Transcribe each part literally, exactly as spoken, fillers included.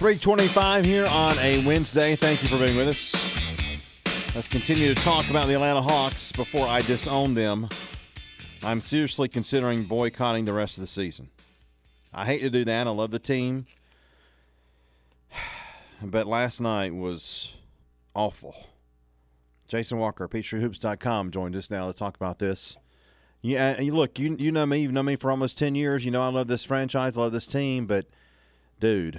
three twenty-five here on a Wednesday. Thank you for being with us. Let's continue to talk about the Atlanta Hawks before I disown them. I'm seriously considering boycotting the rest of the season. I hate to do that. I love the team. But last night was awful. Jason Walker, Peachtree Hoops dot com, joined us now to talk about this. Yeah, look, you you know me. You've known me for almost ten years. You know I love this franchise, I love this team. But, dude,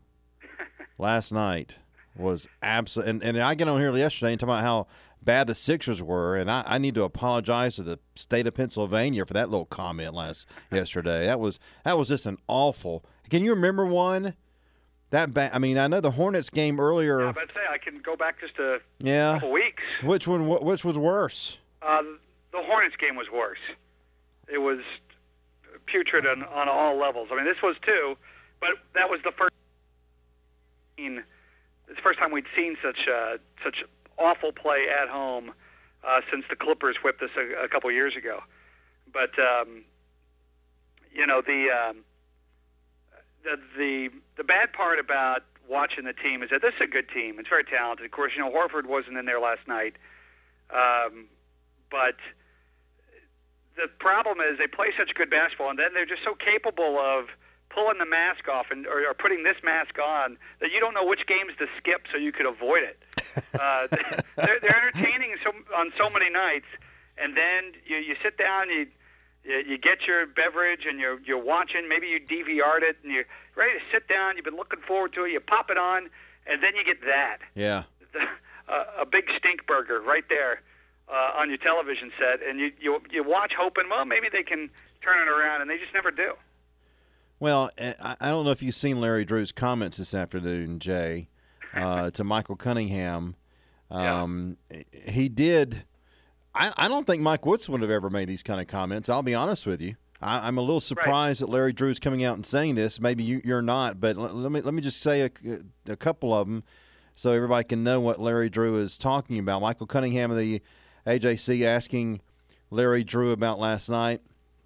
last night was absolutely – and, and I get on here yesterday and talk about how bad the Sixers were, and I, I need to apologize to the state of Pennsylvania for that little comment last yesterday. That was that was just an awful – can you remember one – That ba- I mean, I know the Hornets game earlier. Yeah, but say I can go back just a yeah. couple weeks. Which one? Which was worse? Uh, the Hornets game was worse. It was putrid on, on all levels. I mean, this was too, but that was the first. It's the first time we'd seen such uh, such awful play at home uh, since the Clippers whipped us a, a couple years ago. But um, you know the. Um, The, the the bad part about watching the team is that this is a good team. It's very talented. Of course, you know, Horford wasn't in there last night. Um, but the problem is they play such good basketball, and then they're just so capable of pulling the mask off and or, or putting this mask on that you don't know which games to skip so you could avoid it. Uh, they're, they're entertaining so, on so many nights, and then you, you sit down, you You get your beverage and you're you're watching. Maybe you D V R'd it and you're ready to sit down. You've been looking forward to it. You pop it on, and then you get that. Yeah. uh, a big stink burger right there uh, on your television set, and you, you you watch hoping, well, maybe they can turn it around, and they just never do. Well, I, I don't know if you've seen Larry Drew's comments this afternoon, Jay, uh, to Michael Cunningham. Um, yeah. He did. I, I don't think Mike Woodson would have ever made these kind of comments. I'll be honest with you. I, I'm a little surprised right. that Larry Drew's coming out and saying this. Maybe you, you're not, but let, let me let me just say a, a couple of them so everybody can know what Larry Drew is talking about. Michael Cunningham of the A J C asking Larry Drew about last night.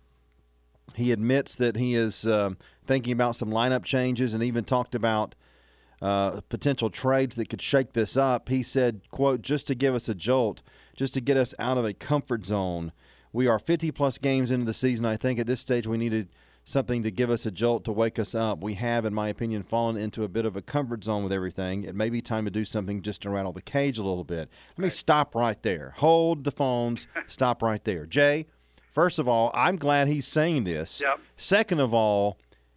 He admits that he is uh, thinking about some lineup changes and even talked about uh, potential trades that could shake this up. He said, quote, just to give us a jolt, just to get us out of a comfort zone. We are fifty-plus games into the season. I think at this stage we needed something to give us a jolt, to wake us up. We have, in my opinion, fallen into a bit of a comfort zone with everything. It may be time to do something just to rattle the cage a little bit. Let me stop right there. Hold the phones. Stop right there. Jay, first of all, I'm glad he's saying this. Yep. Second of all,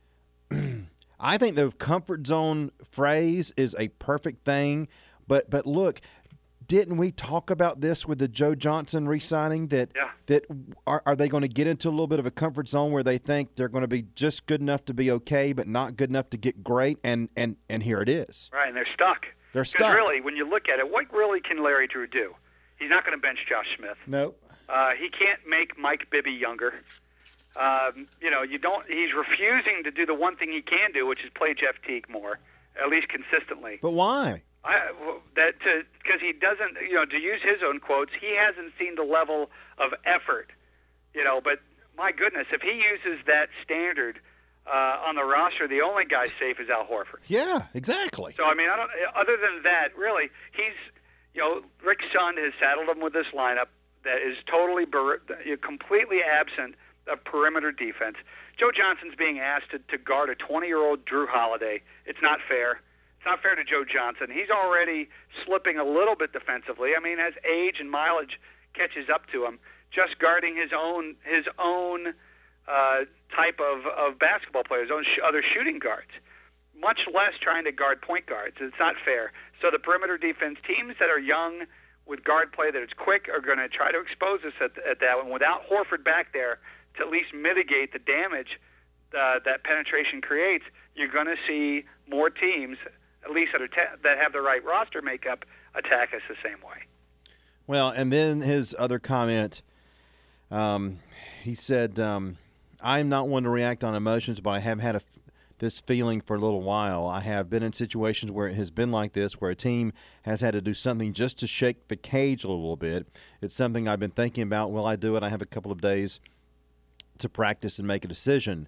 I think the comfort zone phrase is a perfect thing. But but look, didn't we talk about this with the Joe Johnson re-signing? That yeah. that are, are they going to get into a little bit of a comfort zone where they think they're going to be just good enough to be okay, but not good enough to get great? And and, and here it is. Right, and they're stuck. They're stuck. Really, when you look at it, what really can Larry Drew do? He's not going to bench Josh Smith. Nope. Uh, he can't make Mike Bibby younger. Um, you know, you don't. He's refusing to do the one thing he can do, which is play Jeff Teague more, at least consistently. But why? I, that because he doesn't, you know, to use his own quotes, he hasn't seen the level of effort, you know. But my goodness, if he uses that standard uh, on the roster, the only guy safe is Al Horford. Yeah, exactly. So I mean, I don't. Other than that, really, he's, you know, Rick Sund has saddled him with this lineup that is totally, ber- completely absent of perimeter defense. Joe Johnson's being asked to, to guard a twenty-year-old Drew Holiday. It's not fair. It's not fair to Joe Johnson. He's already slipping a little bit defensively. I mean, as age and mileage catches up to him, just guarding his own his own uh, type of, of basketball player, his own sh- other shooting guards, much less trying to guard point guards. It's not fair. So the perimeter defense, teams that are young with guard play that is quick are going to try to expose us at, at that one without Horford back there to at least mitigate the damage uh, that penetration creates. You're going to see more teams, at least that, are ta- that have the right roster makeup, attack us the same way. Well, and then his other comment, um, he said, um, I'm not one to react on emotions, but I have had a, this feeling for a little while. I have been in situations where it has been like this, where a team has had to do something just to shake the cage a little bit. It's something I've been thinking about. Will I do it? I have a couple of days to practice and make a decision.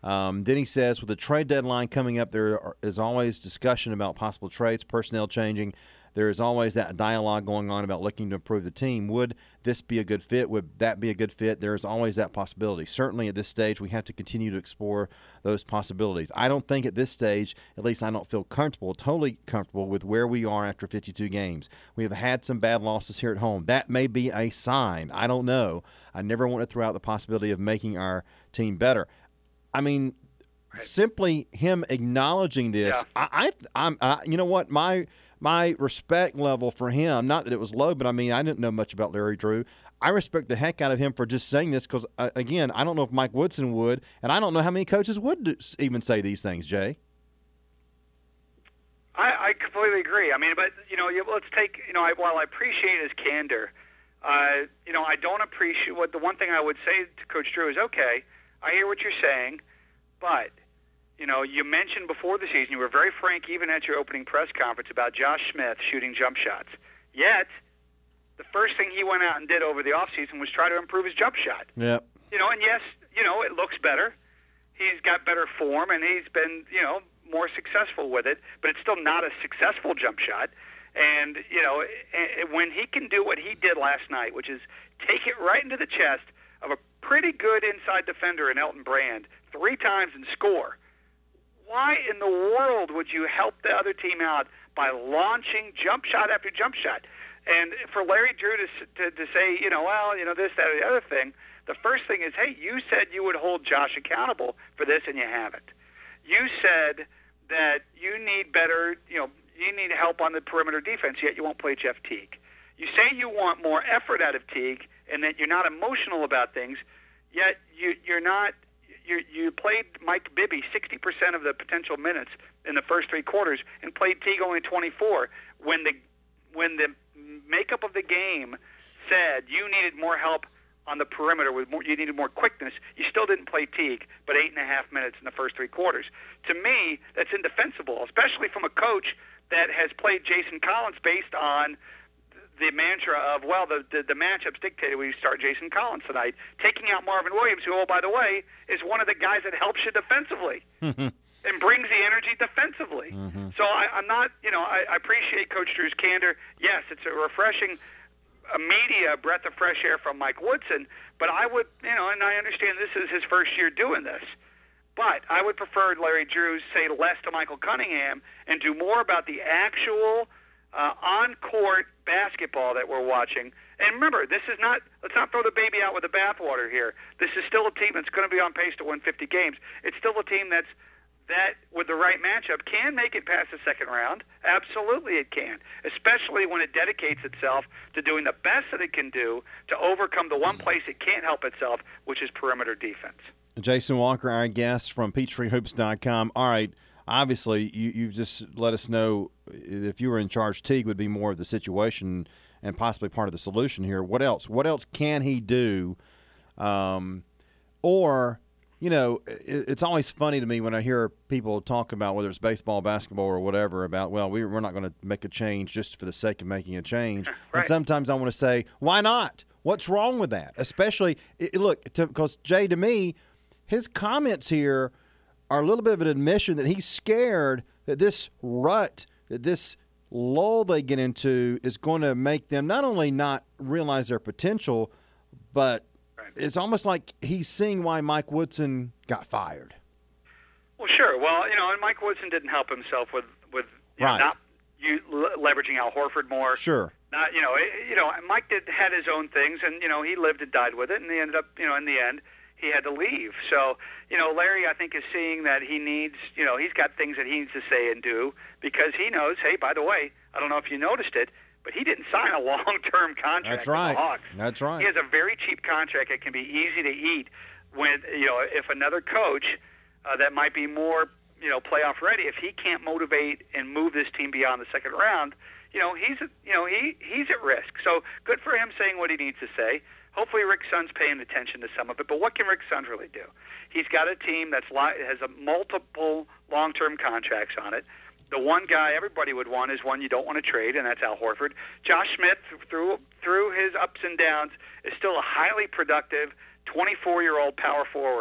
Um, then he says, with the trade deadline coming up, there is always discussion about possible trades, personnel changing. There is always that dialogue going on about looking to improve the team. Would this be a good fit? Would that be a good fit? There is always that possibility. Certainly at this stage, we have to continue to explore those possibilities. I don't think at this stage, at least I don't feel comfortable, totally comfortable with where we are after fifty-two games. We have had some bad losses here at home. That may be a sign. I don't know. I never want to throw out the possibility of making our team better. I mean, right. Simply him acknowledging this, yeah. I, I, I'm, I, you know what, my – My respect level for him, not that it was low, but I mean, I didn't know much about Larry Drew. I respect the heck out of him for just saying this because, uh, again, I don't know if Mike Woodson would, and I don't know how many coaches would do, even say these things, Jay. I, I completely agree. I mean, but, you know, let's take, you know, I, while I appreciate his candor, uh, you know, I don't appreciate what the one thing I would say to Coach Drew is, okay, I hear what you're saying, but – you know, you mentioned before the season, you were very frank even at your opening press conference about Josh Smith shooting jump shots. Yet, the first thing he went out and did over the offseason was try to improve his jump shot. Yep. You know, and yes, you know, it looks better. He's got better form, and he's been, you know, more successful with it, but it's still not a successful jump shot. And, you know, when he can do what he did last night, which is take it right into the chest of a pretty good inside defender in Elton Brand three times and score, why in the world would you help the other team out by launching jump shot after jump shot? And for Larry Drew to, to, to say, you know, well, you know, this, that, or the other thing, the first thing is, hey, you said you would hold Josh accountable for this, and you haven't. You said that you need better, you know, you need help on the perimeter defense, yet you won't play Jeff Teague. You say you want more effort out of Teague and that you're not emotional about things, yet you, you're not – You, you played Mike Bibby sixty percent of the potential minutes in the first three quarters and played Teague only twenty-four. When the when the makeup of the game said you needed more help on the perimeter, with more, you needed more quickness, you still didn't play Teague, but eight and a half minutes in the first three quarters. To me, that's indefensible, especially from a coach that has played Jason Collins based on the mantra of, well, the, the, the matchups dictated we start Jason Collins tonight, taking out Marvin Williams, who, oh, by the way, is one of the guys that helps you defensively and brings the energy defensively. Mm-hmm. So I, I'm not, you know, I, I appreciate Coach Drew's candor. Yes, it's a refreshing a media breath of fresh air from Mike Woodson, but I would, you know, and I understand this is his first year doing this, but I would prefer Larry Drew say less to Michael Cunningham and do more about the actual uh, on-court basketball that we're watching. And remember, this is not, let's not throw the baby out with the bathwater here. This is still a team that's going to be on pace to win fifty games. It's still a team that's, that with the right matchup can make it past the second round. Absolutely it can, especially when it dedicates itself to doing the best that it can do to overcome the one place it can't help itself, which is perimeter defense. Jason Walker, our guest from Peachtree Hoops dot com. All right, obviously you, you've just let us know if you were in charge, Teague would be more of the situation and possibly part of the solution here. What else? What else can he do? Um, or, you know, it, it's always funny to me when I hear people talk about whether it's baseball, basketball, or whatever about, well, we, we're not going to make a change just for the sake of making a change. Right. And sometimes I want to say, why not? What's wrong with that? Especially, it, look, because, Jay, to me, his comments here are a little bit of an admission that he's scared that this rut, that this lull they get into is going to make them not only not realize their potential, but right. It's almost like he's seeing why Mike Woodson got fired. Well, sure. Well, you know, and Mike Woodson didn't help himself with, with you right. know, not you, leveraging Al Horford more. Sure. Not, you know, you know, Mike did had his own things, and, you know, he lived and died with it, and he ended up, you know, in the end, he had to leave. So, you know, Larry, I think, is seeing that he needs, you know, he's got things that he needs to say and do because he knows, hey, by the way, I don't know if you noticed it, but he didn't sign a long-term contract That's right. with the Hawks. That's right. He has a very cheap contract that can be easy to eat when, you know, if another coach uh, that might be more, you know, playoff ready, if he can't motivate and move this team beyond the second round, you know, he's, you know, he, he's at risk. So good for him saying what he needs to say. Hopefully Rick Sunn's paying attention to some of it, but what can Rick Sunn really do? He's got a team that's li- has a multiple long-term contracts on it. The one guy everybody would want is one you don't want to trade, and that's Al Horford. Josh Smith, through through his ups and downs, is still a highly productive twenty-four-year-old power forward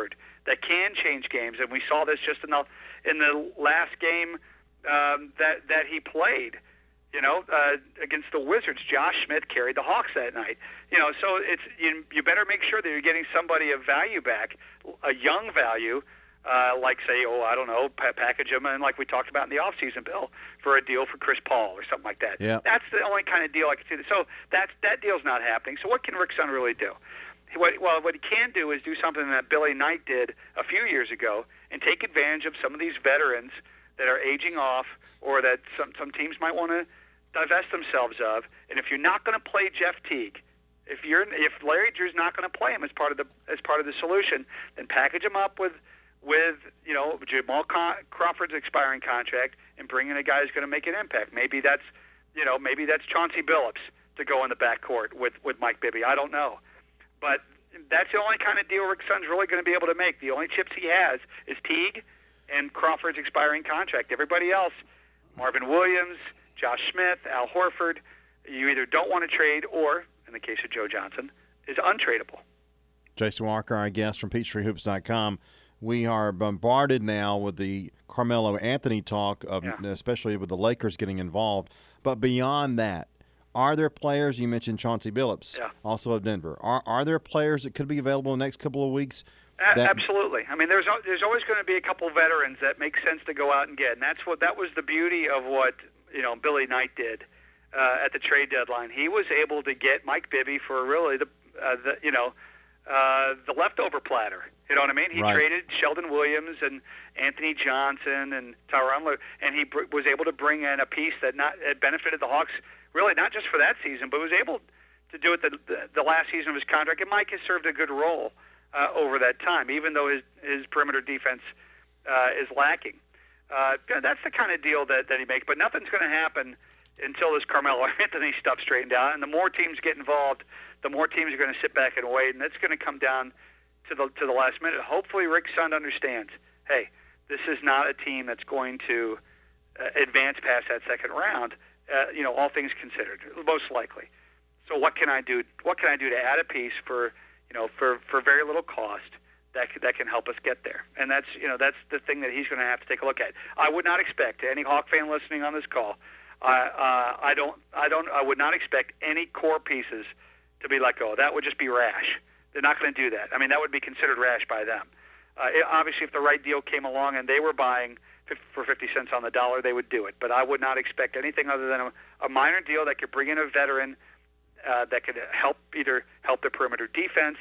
that can change games, and we saw this just in the in the last game um, that that he played. You know, uh, against the Wizards, Josh Smith carried the Hawks that night. You know, so it's you, you better make sure that you're getting somebody of value back, a young value, uh, like say, oh, I don't know, pa- package them, and like we talked about in the offseason, Bill, for a deal for Chris Paul or something like that. Yeah. That's the only kind of deal I can see. So that's that deal's not happening. So what can Rick Sun really do? What, well, what he can do is do something that Billy Knight did a few years ago and take advantage of some of these veterans that are aging off or that some some teams might want to divest themselves of. And if you're not going to play Jeff Teague, if you're if Larry Drew's not going to play him as part of the as part of the solution, then package him up with with you know Jamal Con- Crawford's expiring contract and bring in a guy who's going to make an impact. Maybe that's you know maybe that's Chauncey Billups to go in the backcourt with with Mike Bibby. I don't know, but that's the only kind of deal Rick Sun's really going to be able to make. The only chips he has is Teague and Crawford's expiring contract. Everybody else, Marvin Williams, Josh Smith, Al Horford, you either don't want to trade or, in the case of Joe Johnson, is untradeable. Jason Walker, our guest from Peachtree Hoops dot com. We are bombarded now with the Carmelo Anthony talk, of, yeah. especially with the Lakers getting involved. But beyond that, are there players, you mentioned Chauncey Billups, yeah. also of Denver, are are there players that could be available in the next couple of weeks? A- absolutely. I mean, there's there's always going to be a couple veterans that make sense to go out and get, and that's what that was the beauty of what you know Billy Knight did uh, at the trade deadline. He was able to get Mike Bibby for really the, uh, the you know uh, the leftover platter. You know what I mean? He right. traded Sheldon Williams and Anthony Johnson and Tyronn Lue, and he br- was able to bring in a piece that not had benefited the Hawks really not just for that season, but was able to do it the, the, the last season of his contract. And Mike has served a good role uh, over that time, even though his his perimeter defense uh, is lacking. Uh, that's the kind of deal that, that he makes. But nothing's going to happen until this Carmelo Anthony stuff straightened out. And the more teams get involved, the more teams are going to sit back and wait. And that's going to come down to the to the last minute. Hopefully Rick Sun understands, hey, this is not a team that's going to uh, advance past that second round. Uh, you know, all things considered, most likely. So what can I do? What can I do to add a piece for, you know, for, for very little cost that that can help us get there? And that's, you know, that's the thing that he's going to have to take a look at. I would not expect any Hawk fan listening on this call. Uh, uh, I don't, I don't, I would not expect any core pieces to be let go. That would just be rash. They're not going to do that. I mean, that would be considered rash by them. Uh, it, obviously, if the right deal came along and they were buying for fifty cents on the dollar, they would do it. But I would not expect anything other than a, a minor deal that could bring in a veteran uh, that could help either help the perimeter defense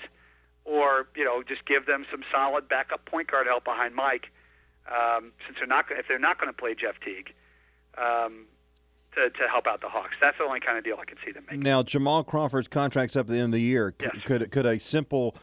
or, you know, just give them some solid backup point guard help behind Mike. Um, since they're not, if they're not going to play Jeff Teague, um, to to help out the Hawks, that's the only kind of deal I can see them making. Now, Jamal Crawford's contract's up at the end of the year. C- yes. Could could a simple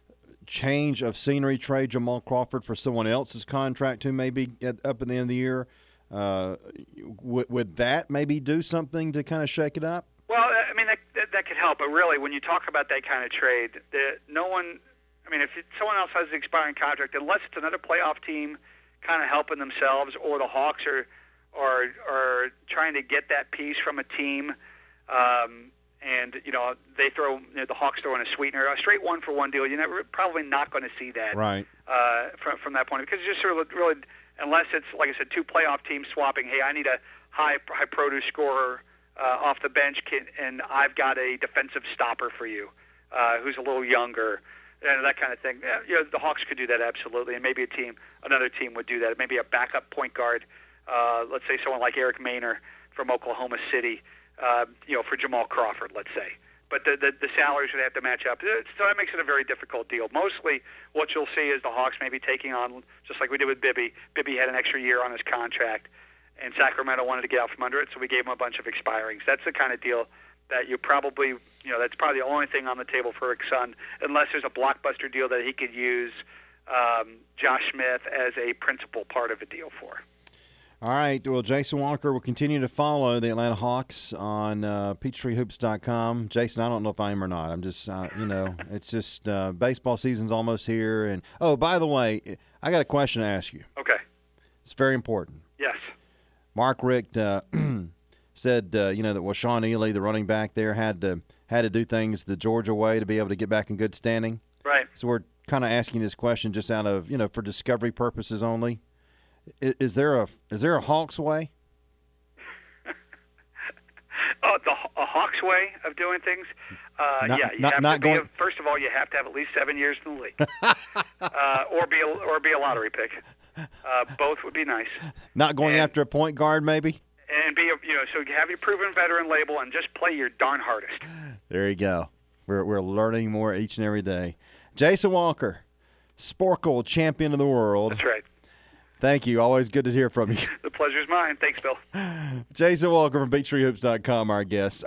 change of scenery trade Jamal Crawford for someone else's contract who may be at, up at the end of the year? Uh, would, would that maybe do something to kind of shake it up? Well, I mean, that, that, that could help. But really, when you talk about that kind of trade, the, no one – I mean, if it, someone else has an expiring contract, unless it's another playoff team kind of helping themselves or the Hawks are, are, are trying to get that piece from a team um, – and, you know, they throw, you know, the Hawks throw in a sweetener, a straight one-for-one deal. You're never, probably not going to see that right. uh, from, from that point. Because it's just sort of really, unless it's, like I said, two playoff teams swapping, hey, I need a high high produce scorer uh, off the bench, can, and I've got a defensive stopper for you uh, who's a little younger, and that kind of thing. Yeah, you know, the Hawks could do that absolutely, and maybe a team, another team would do that. Maybe a backup point guard, uh, let's say someone like Eric Maynor from Oklahoma City, Uh, you know, for Jamal Crawford, let's say. But the, the the salaries would have to match up. So that makes it a very difficult deal. Mostly what you'll see is the Hawks maybe taking on, just like we did with Bibby. Bibby had an extra year on his contract, and Sacramento wanted to get out from under it, so we gave him a bunch of expirings. That's the kind of deal that you probably, you know, that's probably the only thing on the table for Rick Sun, unless there's a blockbuster deal that he could use um, Josh Smith as a principal part of a deal for. All right. Well, Jason Walker will continue to follow the Atlanta Hawks on uh, Peachtree Hoops dot com. Jason, I don't know if I am or not. I'm just, uh, you know, it's just uh, baseball season's almost here. And oh, by the way, I got a question to ask you. Okay. It's very important. Yes. Mark Richt uh, said, uh, you know, that well, Sean Ely, the running back there, had to had to do things the Georgia way to be able to get back in good standing. Right. So we're kind of asking this question just out of, you know, for discovery purposes only. Is, is there a is there a Hawks way? Oh, the a Hawks way of doing things. Uh, not, yeah, you not, have not to be going. A, first of all, you have to have at least seven years in the league, uh, or be a, or be a lottery pick. Uh, both would be nice. Not going and, after a point guard, maybe. And be a, you know, so have your proven veteran label and just play your darn hardest. There you go. We're we're learning more each and every day. Jason Walker, Sporkle champion of the world. That's right. Thank you. Always good to hear from you. The pleasure's mine. Thanks, Bill. Jason Walker from Beach Tree Hoops dot com, our guest.